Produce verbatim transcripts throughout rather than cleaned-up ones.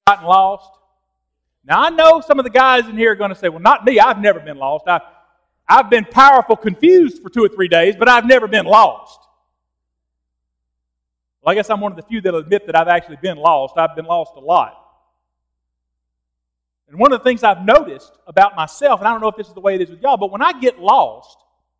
gotten lost? Now, I know some of the guys in here are going to say, well, not me. I've never been lost. I, I've been powerful confused for two or three days, but I've never been lost. Well, I guess I'm one of the few that will admit that I've actually been lost. I've been lost a lot. And one of the things I've noticed about myself, and I don't know if this is the way it is with y'all, but when I get lost,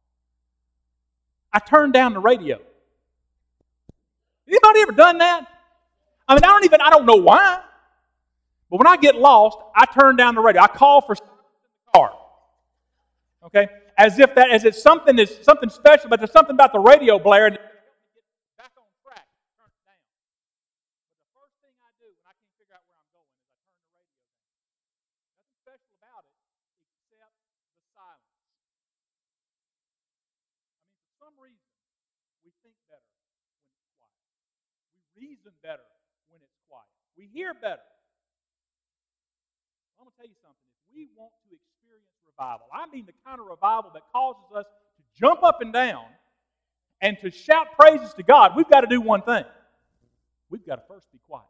I turn down the radio. Anybody ever done that? I mean, I don't even, I don't know why. But when I get lost, I turn down the radio. I call for someone in the car. Okay? As if that, as if something is something special, but there's something about the radio blaring that back on track, turn it down. But the first thing I do when I can't figure out where I'm going is I turn the radio down. Nothing special about it except the silence. I mean, for some reason, we think better when it's quiet. We reason better when it's quiet. We hear better. I'm going to tell you something. If we want to experience revival, I mean the kind of revival that causes us to jump up and down and to shout praises to God, we've got to do one thing. We've got to first be quiet.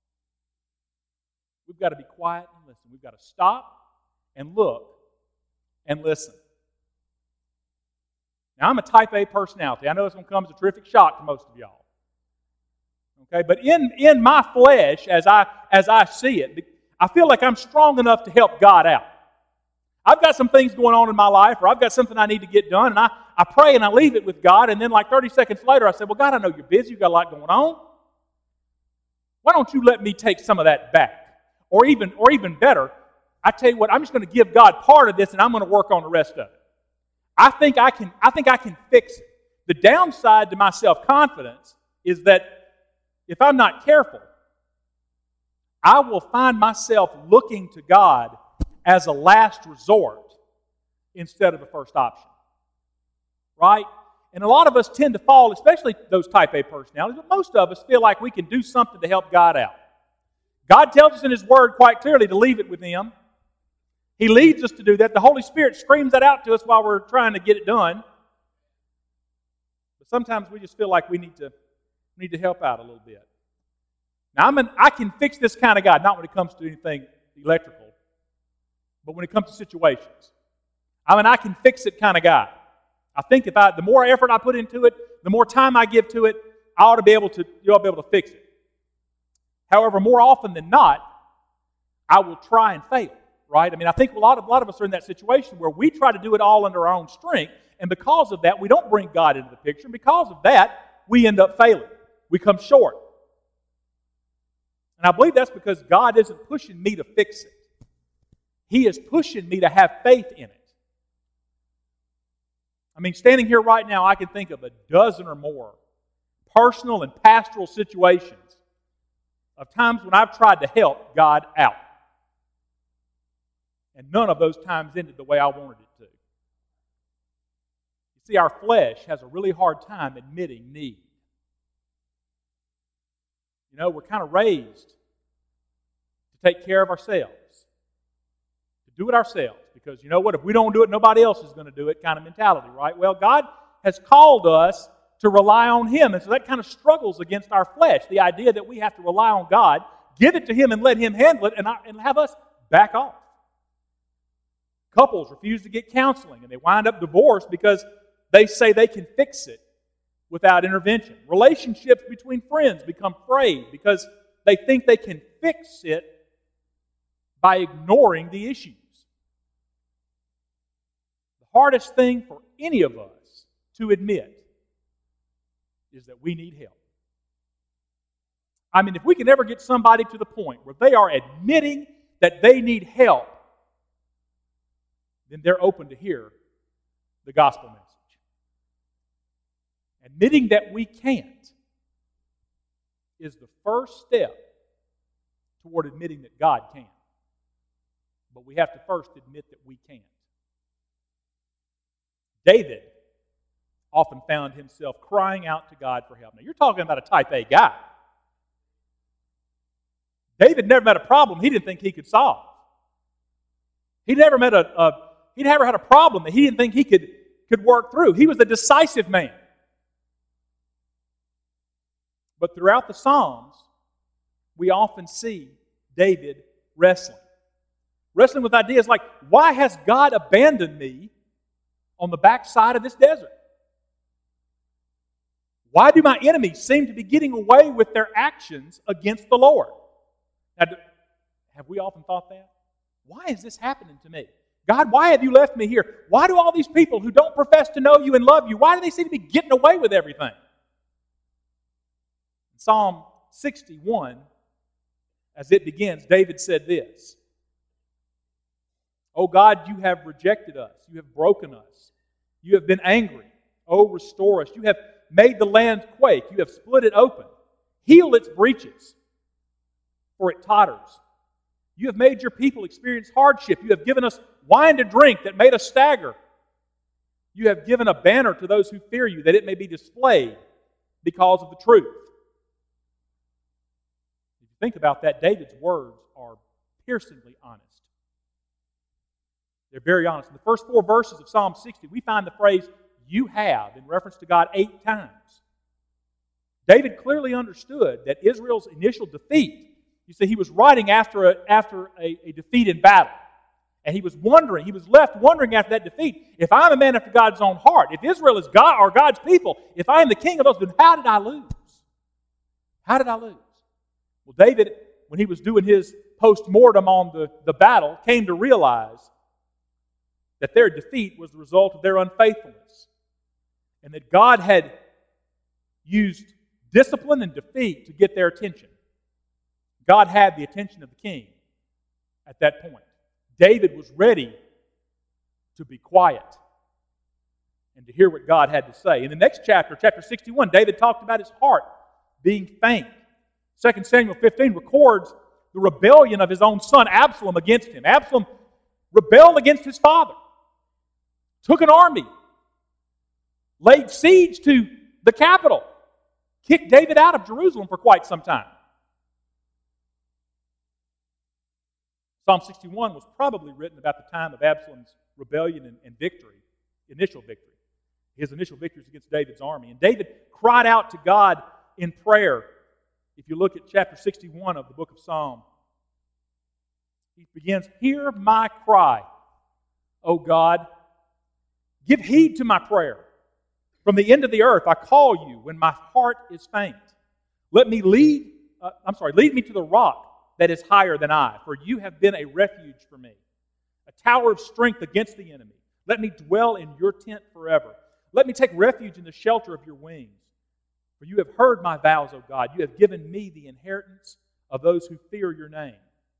We've got to be quiet and listen. We've got to stop and look and listen. Now, I'm a type A personality. I know it's going to come as a terrific shock to most of y'all. Okay, but in, in my flesh, as I as I see it, I feel like I'm strong enough to help God out. I've got some things going on in my life, or I've got something I need to get done, and I, I pray and I leave it with God, and then like thirty seconds later I say, well, God, I know you're busy, you've got a lot going on. Why don't you let me take some of that back? Or even, or even better, I tell you what, I'm just going to give God part of this, and I'm going to work on the rest of it. I think I can, I think I can fix it. The downside to my self-confidence is that if I'm not careful, I will find myself looking to God as a last resort instead of a first option. Right? And a lot of us tend to fall, especially those type A personalities, but most of us feel like we can do something to help God out. God tells us in His Word quite clearly to leave it with Him. He leads us to do that. The Holy Spirit screams that out to us while we're trying to get it done. But sometimes we just feel like we need to, need to help out a little bit. Now, I'm an, I can fix this kind of guy, not when it comes to anything electrical, but when it comes to situations. I'm an I can fix it kind of guy. I think if I, the more effort I put into it, the more time I give to it, I ought to be able to, you ought to be able to fix it. However, more often than not, I will try and fail, right? I mean, I think a lot of, a lot of us are in that situation where we try to do it all under our own strength, and because of that, we don't bring God into the picture, and because of that, we end up failing. We come short. And I believe that's because God isn't pushing me to fix it. He is pushing me to have faith in it. I mean, standing here right now, I can think of a dozen or more personal and pastoral situations of times when I've tried to help God out. And none of those times ended the way I wanted it to. You see, our flesh has a really hard time admitting need. You know, we're kind of raised to take care of ourselves, to do it ourselves, because you know what, if we don't do it, nobody else is going to do it kind of mentality, right? Well, God has called us to rely on Him, and so that kind of struggles against our flesh, the idea that we have to rely on God, give it to Him and let Him handle it, and, and have us back off. Couples refuse to get counseling, and they wind up divorced because they say they can fix it without intervention. Relationships between friends become frayed because they think they can fix it by ignoring the issues. The hardest thing for any of us to admit is that we need help. I mean, if we can ever get somebody to the point where they are admitting that they need help, then they're open to hear the gospel message. Admitting that we can't is the first step toward admitting that God can. But we have to first admit that we can't. David often found himself crying out to God for help. Now, you're talking about a type A guy. David never met a problem he didn't think he could solve. He never met a, a he never had a problem that he didn't think he could, could work through. He was a decisive man. But throughout the Psalms, we often see David wrestling. Wrestling with ideas like, why has God abandoned me on the backside of this desert? Why do my enemies seem to be getting away with their actions against the Lord? Now, have we often thought that? Why is this happening to me? God, why have you left me here? Why do all these people who don't profess to know you and love you, why do they seem to be getting away with everything? In Psalm sixty-one, as it begins, David said this, "O God, you have rejected us. You have broken us. You have been angry. Oh, restore us. You have made the land quake. You have split it open. Heal its breaches, for it totters. You have made your people experience hardship. You have given us wine to drink that made us stagger. You have given a banner to those who fear you, that it may be displayed because of the truth." If you think about that, David's words are piercingly honest. They're very honest. In the first four verses of Psalm sixty, we find the phrase, "you have," in reference to God eight times. David clearly understood that Israel's initial defeat, you see, he was writing after a, after a, a defeat in battle. And he was wondering, he was left wondering after that defeat, if I'm a man after God's own heart, if Israel is God or God's people, if I am the king of those, then how did I lose? How did I lose? Well, David, when he was doing his post-mortem on the, the battle, came to realize that their defeat was the result of their unfaithfulness. And that God had used discipline and defeat to get their attention. God had the attention of the king at that point. David was ready to be quiet and to hear what God had to say. In the next chapter, chapter sixty-one, David talked about his heart being faint. Second Samuel fifteen records the rebellion of his own son Absalom against him. Absalom rebelled against his father, took an army, laid siege to the capital, kicked David out of Jerusalem for quite some time. Psalm sixty-one was probably written about the time of Absalom's rebellion and, and victory, initial victory. His initial victories against David's army. And David cried out to God in prayer. If you look at chapter sixty-one of the book of Psalm, he begins, "Hear my cry, O God. Give heed to my prayer. From the end of the earth I call you when my heart is faint. Let me lead, uh, I'm sorry, lead me to the rock that is higher than I, for you have been a refuge for me, a tower of strength against the enemy. Let me dwell in your tent forever. Let me take refuge in the shelter of your wings. For you have heard my vows, O God. You have given me the inheritance of those who fear your name.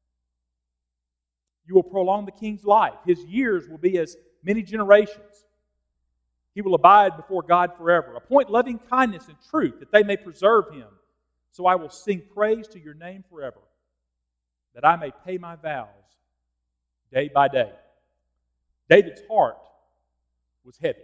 You will prolong the king's life. His years will be as many generations. He will abide before God forever. Appoint loving kindness and truth that they may preserve him. So I will sing praise to your name forever, that I may pay my vows day by day." David's heart was heavy.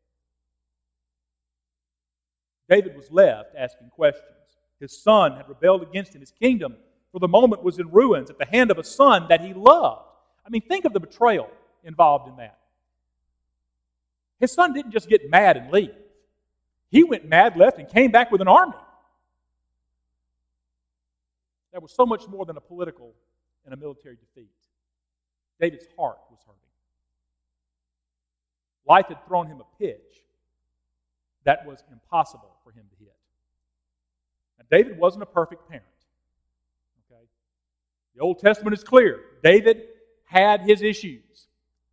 David was left asking questions. His son had rebelled against him. His kingdom, for the moment, was in ruins at the hand of a son that he loved. I mean, think of the betrayal involved in that. His son didn't just get mad and leave. He went mad, left, and came back with an army. That was so much more than a political and a military defeat. David's heart was hurting. Life had thrown him a pitch that was impossible for him to hit. Now, David wasn't a perfect parent. Okay? The Old Testament is clear. David had his issues.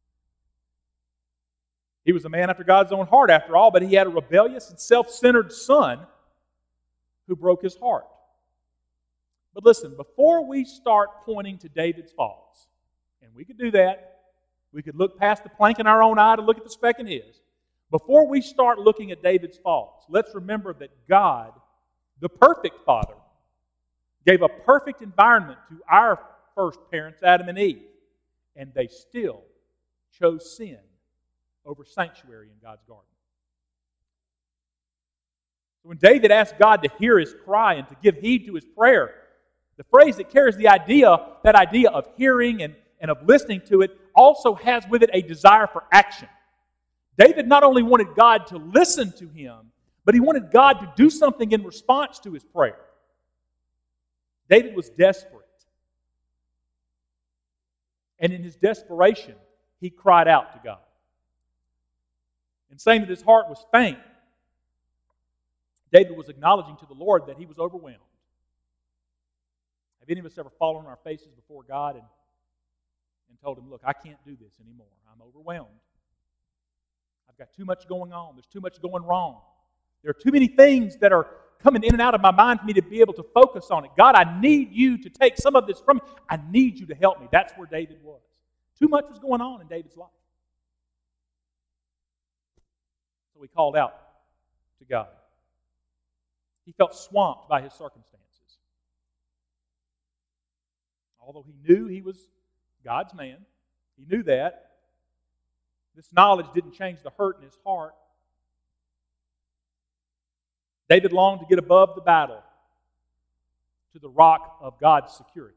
He was a man after God's own heart, after all, but he had a rebellious and self-centered son who broke his heart. But listen, before we start pointing to David's faults, and we could do that, we could look past the plank in our own eye to look at the speck in his. Before we start looking at David's faults, let's remember that God, the perfect Father, gave a perfect environment to our first parents, Adam and Eve, and they still chose sin over sanctuary in God's garden. So when David asked God to hear his cry and to give heed to his prayer, the phrase that carries the idea, that idea of hearing and, and of listening to it, also has with it a desire for action. David not only wanted God to listen to him, but he wanted God to do something in response to his prayer. David was desperate And in his desperation, he cried out to God. And saying that his heart was faint, David was acknowledging to the Lord that he was overwhelmed. Have any of us ever fallen on our faces before God and, and told him, look, I can't do this anymore. I'm overwhelmed. I've got too much going on. There's too much going wrong. There are too many things that are coming in and out of my mind for me to be able to focus on it. God, I need you to take some of this from me. I need you to help me. That's where David was. Too much was going on in David's life. So he called out to God. He felt swamped by his circumstances. Although he knew he was God's man, he knew that. This knowledge didn't change the hurt in his heart. David longed to get above the battle to the rock of God's security.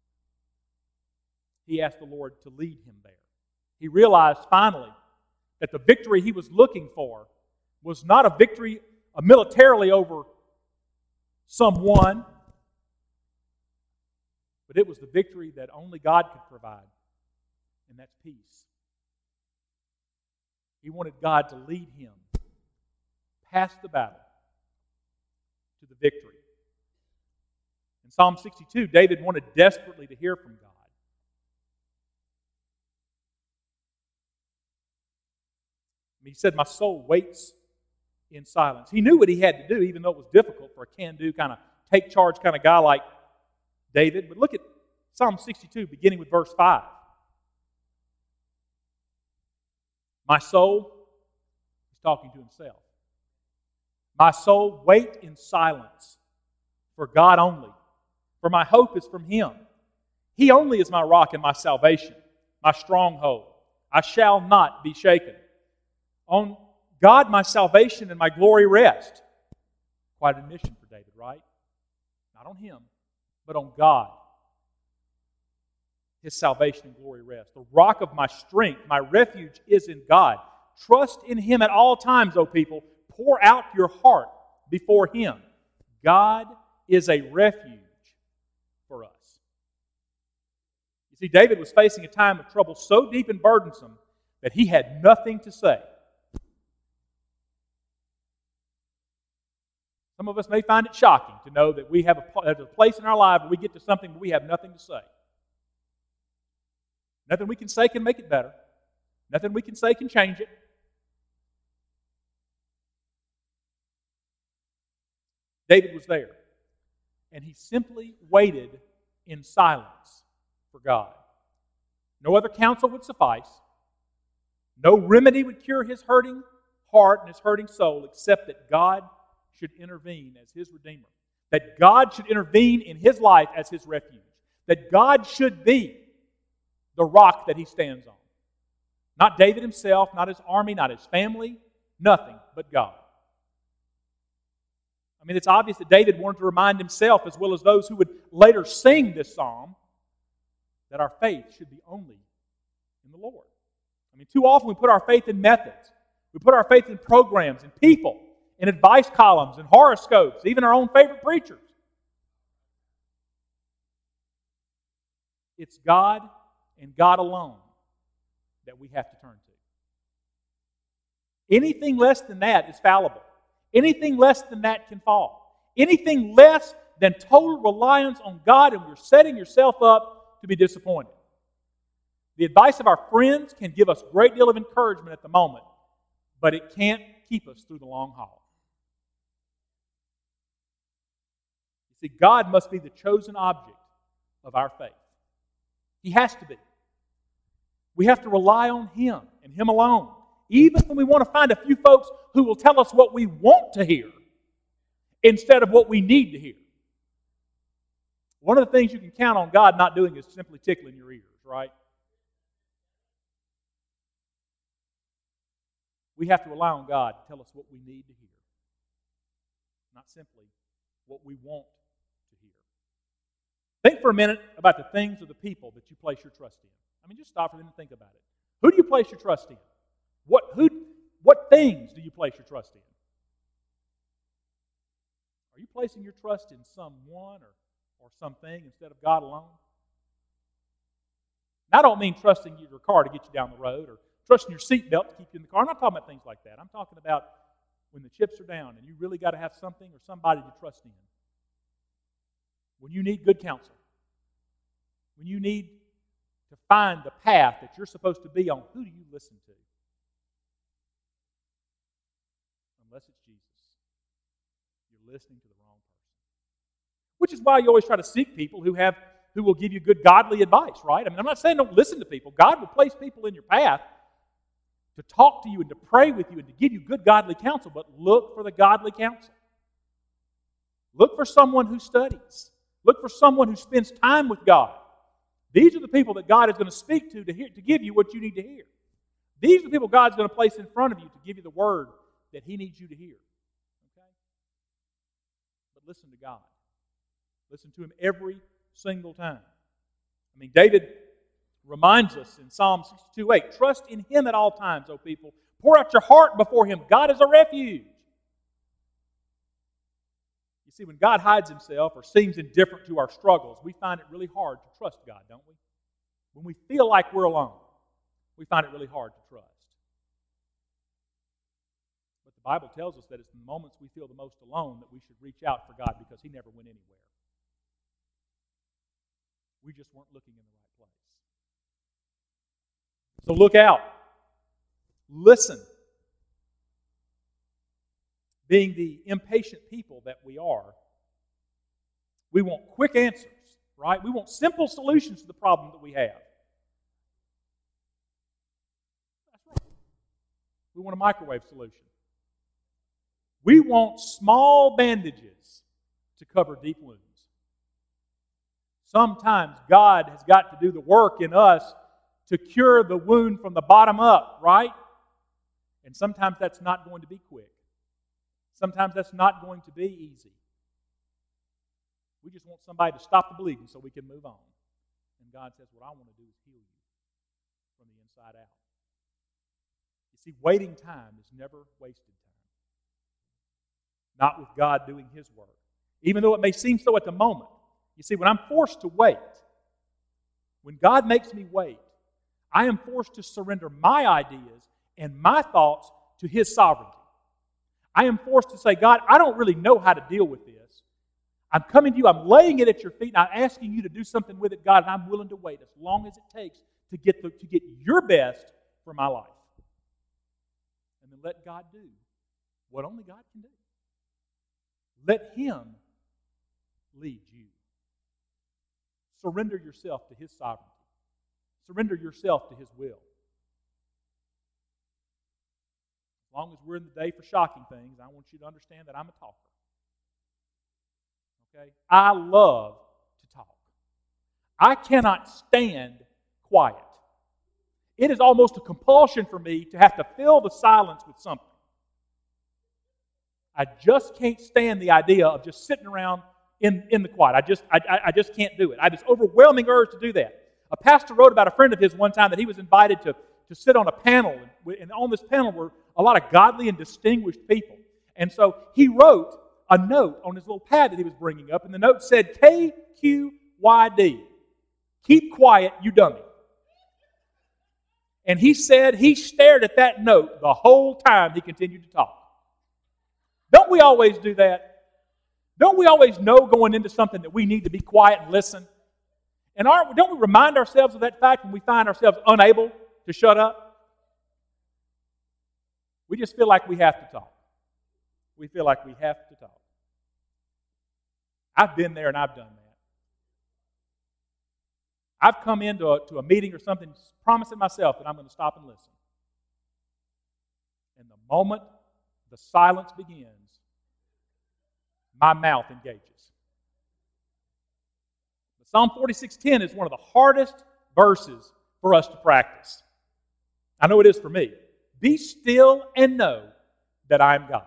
He asked the Lord to lead him there. He realized finally that the victory he was looking for was not a victory uh, militarily over someone, but it was the victory that only God could provide, and that's peace. He wanted God to lead him past the battle to the victory. In Psalm sixty-two, David wanted desperately to hear from God. He said, my soul waits in silence. He knew what he had to do, even though it was difficult for a can-do kind of take-charge kind of guy like David. But look at Psalm sixty-two, beginning with verse five. My soul, he's talking to himself. My soul, wait in silence for God only, for my hope is from Him. He only is my rock and my salvation, my stronghold. I shall not be shaken. On God my salvation and my glory rest. Quite an admission for David, right? Not on him, but on God. His salvation and glory rest. The rock of my strength, my refuge is in God. Trust in Him at all times, O people. Pour out your heart before Him. God is a refuge for us. You see, David was facing a time of trouble so deep and burdensome that he had nothing to say. Some of us may find it shocking to know that we have a, a place in our life where we get to something where we have nothing to say. Nothing we can say can make it better. Nothing we can say can change it. David was there, and he simply waited in silence for God. No other counsel would suffice. No remedy would cure his hurting heart and his hurting soul except that God should intervene as his Redeemer. That God should intervene in his life as his refuge. That God should be the rock that he stands on. Not David himself, not his army, not his family, nothing but God. I mean, it's obvious that David wanted to remind himself, as well as those who would later sing this psalm, that our faith should be only in the Lord. I mean, too often we put our faith in methods. We put our faith in programs, in people, in advice columns, in horoscopes, even our own favorite preachers. It's God and God alone that we have to turn to. Anything less than that is fallible. Anything less than that can fall. Anything less than total reliance on God, and you're setting yourself up to be disappointed. The advice of our friends can give us a great deal of encouragement at the moment, but it can't keep us through the long haul. You see, God must be the chosen object of our faith. He has to be. We have to rely on Him and Him alone. Even when we want to find a few folks who will tell us what we want to hear instead of what we need to hear. One of the things you can count on God not doing is simply tickling your ears, right? We have to rely on God to tell us what we need to hear, not simply what we want to hear. Think for a minute about the things or the people that you place your trust in. I mean, just stop for a minute and think about it. Who do you place your trust in? What, who, what things do you place your trust in? Are you placing your trust in someone or, or something instead of God alone? And I don't mean trusting your car to get you down the road or trusting your seatbelt to keep you in the car. I'm not talking about things like that. I'm talking about when the chips are down and you really got to have something or somebody to trust in. When you need good counsel. When you need to find the path that you're supposed to be on, who do you listen to? Unless it's Jesus. You're listening to the wrong person. Which is why you always try to seek people who have who will give you good godly advice, right? I mean, I'm not saying don't listen to people. God will place people in your path to talk to you and to pray with you and to give you good godly counsel, but look for the godly counsel. Look for someone who studies. Look for someone who spends time with God. These are the people that God is going to speak to to, hear, to give you what you need to hear. These are the people God's going to place in front of you to give you the word that He needs you to hear. Okay? But listen to God. Listen to Him every single time. I mean, David reminds us in Psalm sixty-two eight, trust in Him at all times, O people. Pour out your heart before Him. God is a refuge. You see, when God hides Himself or seems indifferent to our struggles, we find it really hard to trust God, don't we? When we feel like we're alone, we find it really hard to trust. But the Bible tells us that it's the moments we feel the most alone that we should reach out for God because He never went anywhere. We just weren't looking in the right place. So look out. Listen. Being the impatient people that we are, we want quick answers, right? We want simple solutions to the problem that we have. That's right. We want a microwave solution. We want small bandages to cover deep wounds. Sometimes God has got to do the work in us to cure the wound from the bottom up, right? And sometimes that's not going to be quick. Sometimes that's not going to be easy. We just want somebody to stop the bleeding so we can move on. And God says, what I want to do is heal you from the inside out. You see, waiting time is never wasted time. Not with God doing His work. Even though it may seem so at the moment. You see, when I'm forced to wait, when God makes me wait, I am forced to surrender my ideas and my thoughts to His sovereignty. I am forced to say, God, I don't really know how to deal with this. I'm coming to you, I'm laying it at your feet, and I'm asking you to do something with it, God, and I'm willing to wait as long as it takes to get, the, to get your best for my life. And then let God do what only God can do. Let Him lead you. Surrender yourself to His sovereignty. Surrender yourself to His will. As long as we're in the day for shocking things, I want you to understand that I'm a talker. Okay? I love to talk. I cannot stand quiet. It is almost a compulsion for me to have to fill the silence with something. I just can't stand the idea of just sitting around in, in the quiet. I just, I, I just can't do it. I have this overwhelming urge to do that. A pastor wrote about a friend of his one time that he was invited to, to sit on a panel, and on this panel were a lot of godly and distinguished people. And so he wrote a note on his little pad that he was bringing up, and the note said, K Q Y D. Keep quiet, you dummy. And he said he stared at that note the whole time he continued to talk. Don't we always do that? Don't we always know going into something that we need to be quiet and listen? And aren't, don't we remind ourselves of that fact when we find ourselves unable to shut up? We just feel like we have to talk. We feel like we have to talk. I've been there and I've done that. I've come into a, to a meeting or something promising myself that I'm going to stop and listen. And the moment the silence begins, my mouth engages. But Psalm forty-six ten is one of the hardest verses for us to practice. I know it is for me. Be still and know that I am God.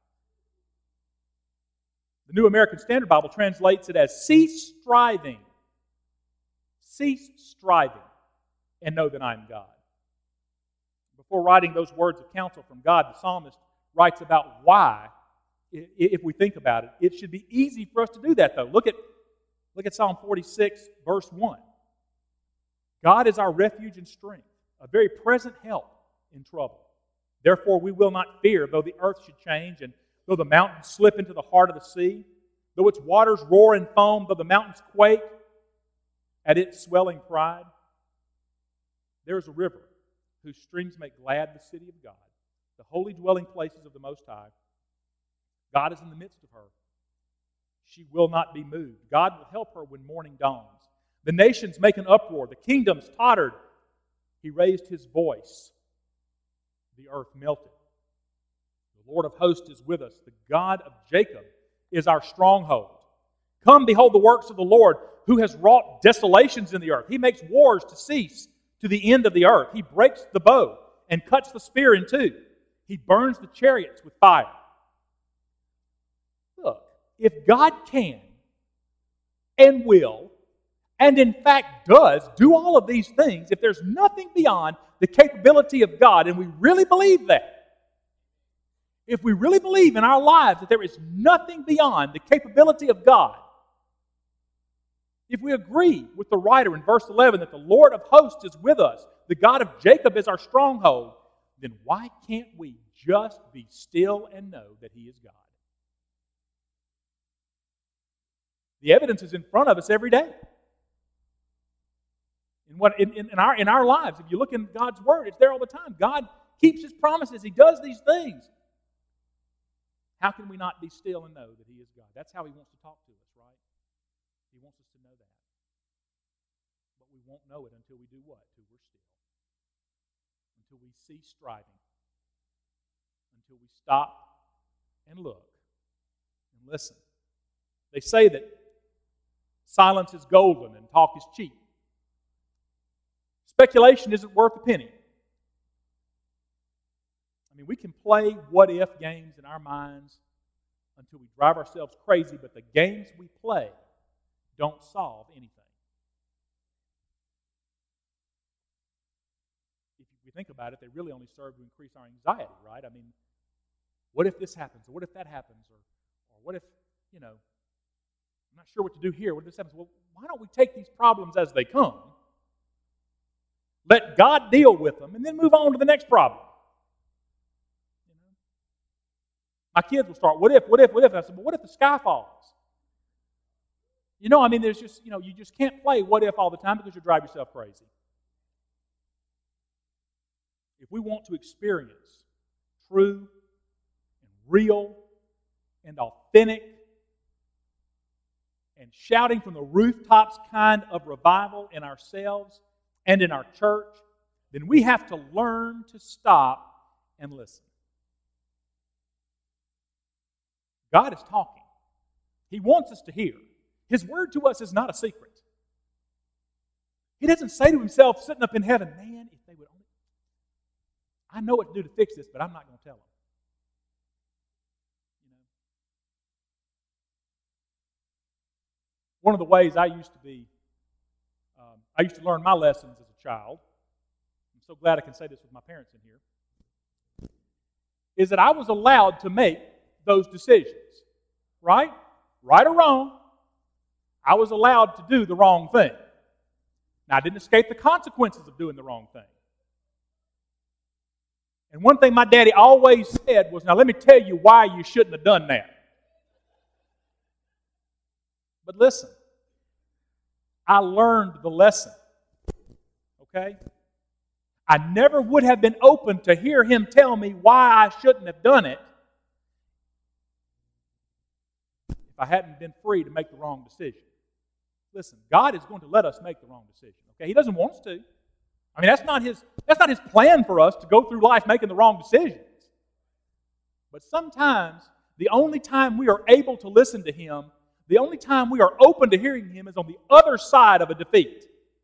The New American Standard Bible translates it as cease striving. Cease striving and know that I am God. Before writing those words of counsel from God, the psalmist writes about why, if we think about it. It should be easy for us to do that, though. Look at, look at Psalm forty-six, verse one. God is our refuge and strength, a very present help in trouble. Therefore we will not fear, though the earth should change, and though the mountains slip into the heart of the sea, though its waters roar and foam, though the mountains quake at its swelling pride. There is a river whose streams make glad the city of God, the holy dwelling places of the Most High. God is in the midst of her. She will not be moved. God will help her when morning dawns. The nations make an uproar. The kingdoms tottered. He raised his voice. The earth melted. The Lord of hosts is with us. The God of Jacob is our stronghold. Come, behold the works of the Lord, who has wrought desolations in the earth. He makes wars to cease to the end of the earth. He breaks the bow and cuts the spear in two. He burns the chariots with fire. Look, if God can and will, and in fact does, do all of these things, if there's nothing beyond the capability of God, and we really believe that, if we really believe in our lives that there is nothing beyond the capability of God, if we agree with the writer in verse eleven that the Lord of hosts is with us, the God of Jacob is our stronghold, then why can't we just be still and know that He is God? The evidence is in front of us every day. In, what, in, in, our, in our lives, if you look in God's Word, it's there all the time. God keeps His promises. He does these things. How can we not be still and know that He is God? That's how He wants to talk to us, right? He wants us to know that. But we won't know it until we do what? Until we're still. Until we cease striving. Until we stop and look and listen. They say that silence is golden and talk is cheap. Speculation isn't worth a penny. I mean, we can play what-if games in our minds until we drive ourselves crazy, but the games we play don't solve anything. If we think about it, they really only serve to increase our anxiety, right? I mean, what if this happens, or what if that happens, or, or what if, you know, I'm not sure what to do here, what if this happens? Well, why don't we take these problems as they come, let God deal with them, and then move on to the next problem? You know? My kids will start, what if, what if, what if? And I said, well, what if the sky falls? You know, I mean, there's just, you know, you just can't play what if all the time because you drive yourself crazy. If we want to experience true and real and authentic and shouting from the rooftops kind of revival in ourselves and in our church, then we have to learn to stop and listen. God is talking. He wants us to hear. His word to us is not a secret. He doesn't say to himself, sitting up in heaven, man, if they would only... I know what to do to fix this, but I'm not going to tell them. You know? One of the ways I used to be, um, I used to learn my lessons as a child, I'm so glad I can say this with my parents in here, is that I was allowed to make those decisions. Right? Right or wrong, I was allowed to do the wrong thing. Now, I didn't escape the consequences of doing the wrong thing. And one thing my daddy always said was, now let me tell you why you shouldn't have done that. But listen, I learned the lesson. Okay? I never would have been open to hear him tell me why I shouldn't have done it if I hadn't been free to make the wrong decision. Listen, God is going to let us make the wrong decision. Okay? He doesn't want us to. I mean, that's not his, that's not his plan for us to go through life making the wrong decisions. But sometimes, the only time we are able to listen to him, the only time we are open to hearing him is on the other side of a defeat.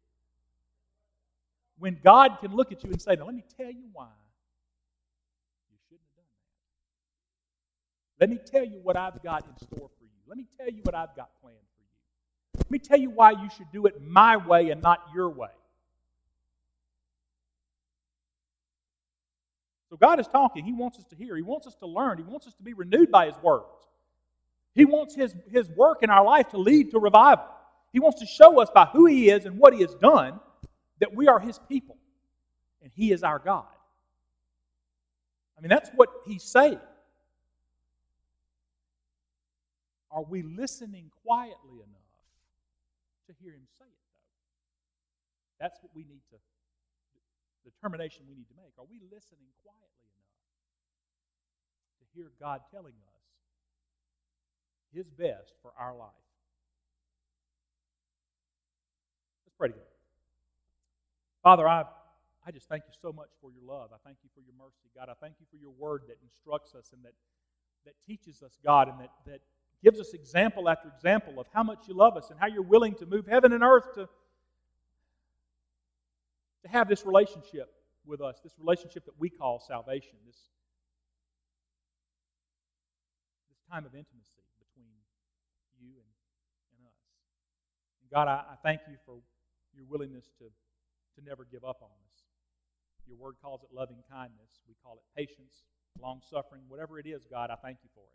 When God can look at you and say, now let me tell you why you shouldn't have done that. Let me tell you what I've got in store for you. Let me tell you what I've got planned for you. Let me tell you why you should do it my way and not your way. So God is talking. He wants us to hear. He wants us to learn. He wants us to be renewed by His words. He wants His, His work in our life to lead to revival. He wants to show us by who He is and what He has done that we are His people and He is our God. I mean, that's what He's saying. Are we listening quietly enough to hear Him say it, though? That's what we need to, the determination we need to make. Are we listening quietly enough to hear God telling us His best for our life? Let's pray together. Father, I, I just thank You so much for Your love. I thank You for Your mercy. God, I thank You for Your word that instructs us and that, that teaches us, God, and that, that gives us example after example of how much You love us and how You're willing to move heaven and earth to, to have this relationship with us, this relationship that we call salvation, this, this time of intimacy between You and, and us. And God, I, I thank You for Your willingness to, to never give up on us. Your word calls it loving kindness. We call it patience, long-suffering, whatever it is, God, I thank You for it.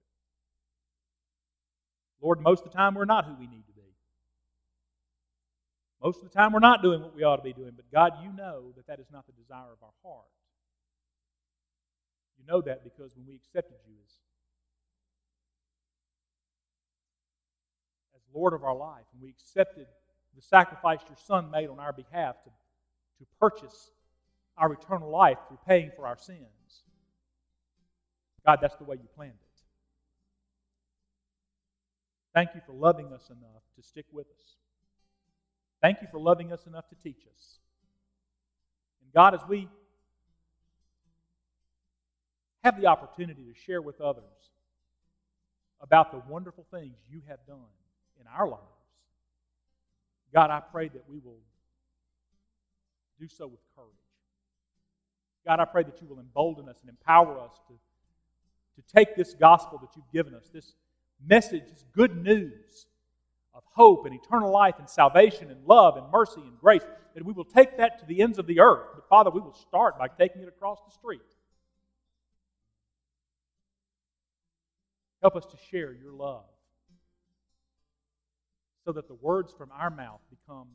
Lord, most of the time we're not who we need to be. Most of the time we're not doing what we ought to be doing. But God, You know that that is not the desire of our heart. You know that because when we accepted You as, as Lord of our life, and we accepted the sacrifice Your Son made on our behalf to, to purchase our eternal life through paying for our sins, God, that's the way You planned it. Thank You for loving us enough to stick with us. Thank You for loving us enough to teach us. And God, as we have the opportunity to share with others about the wonderful things You have done in our lives, God, I pray that we will do so with courage. God, I pray that You will embolden us and empower us to, to take this gospel that You've given us, this message, this good news of hope and eternal life and salvation and love and mercy and grace, that we will take that to the ends of the earth. But Father, we will start by taking it across the street. Help us to share Your love so that the words from our mouth become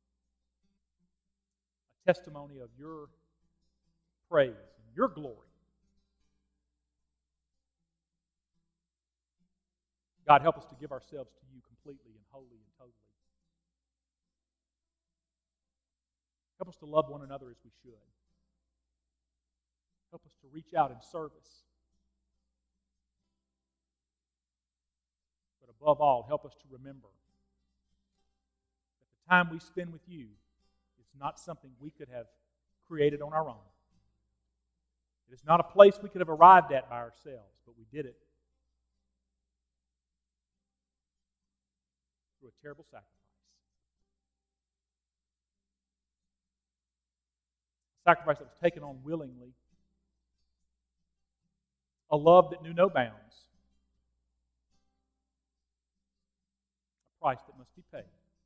a testimony of Your praise and Your glory. God, help us to give ourselves to You completely and wholly and totally. Help us to love one another as we should. Help us to reach out in service. But above all, help us to remember that the time we spend with You is not something we could have created on our own. It is not a place we could have arrived at by ourselves, but we did it through a terrible sacrifice. A sacrifice that was taken on willingly. A love that knew no bounds. A price that must be paid.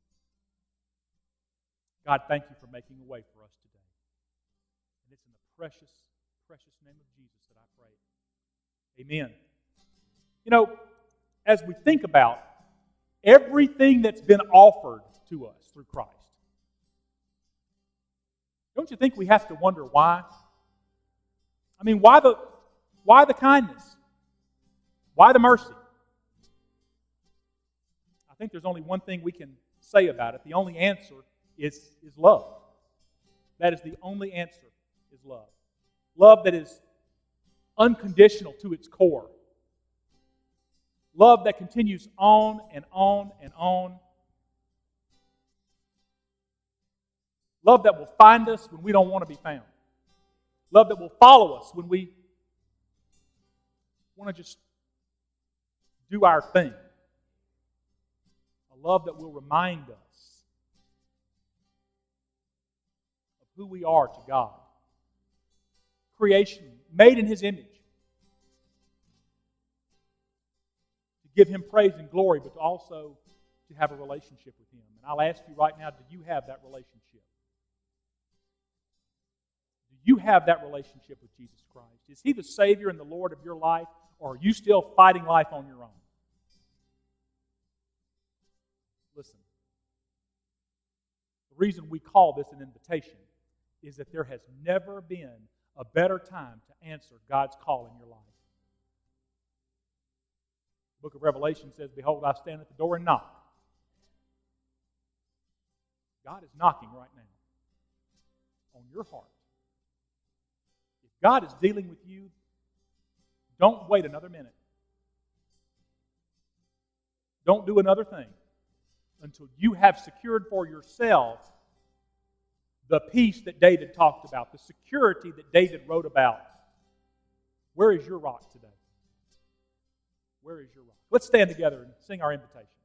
God, thank You for making a way for us today. And it's in the precious, precious name of Jesus that I pray. Amen. You know, as we think about everything that's been offered to us through Christ, don't you think we have to wonder why? I mean, why the, why the kindness? Why the mercy? I think there's only one thing we can say about it. The only answer is, is love. That is the only answer, is love. Love that is unconditional to its core. Love that continues on and on and on. Love that will find us when we don't want to be found. Love that will follow us when we want to just do our thing. A love that will remind us of who we are to God. Creation made in His image. To give Him praise and glory, but also to have a relationship with Him. And I'll ask you right now, do you have that relationship? Do you have that relationship with Jesus Christ? Is He the Savior and the Lord of your life, or are you still fighting life on your own? Listen. The reason we call this an invitation is that there has never been a better time to answer God's call in your life. The book of Revelation says, "Behold, I stand at the door and knock." God is knocking right now on your heart. If God is dealing with you, don't wait another minute. Don't do another thing until you have secured for yourself the peace that David talked about, the security that David wrote about. Where is your rock today? Where is your rock? Let's stand together and sing our invitation.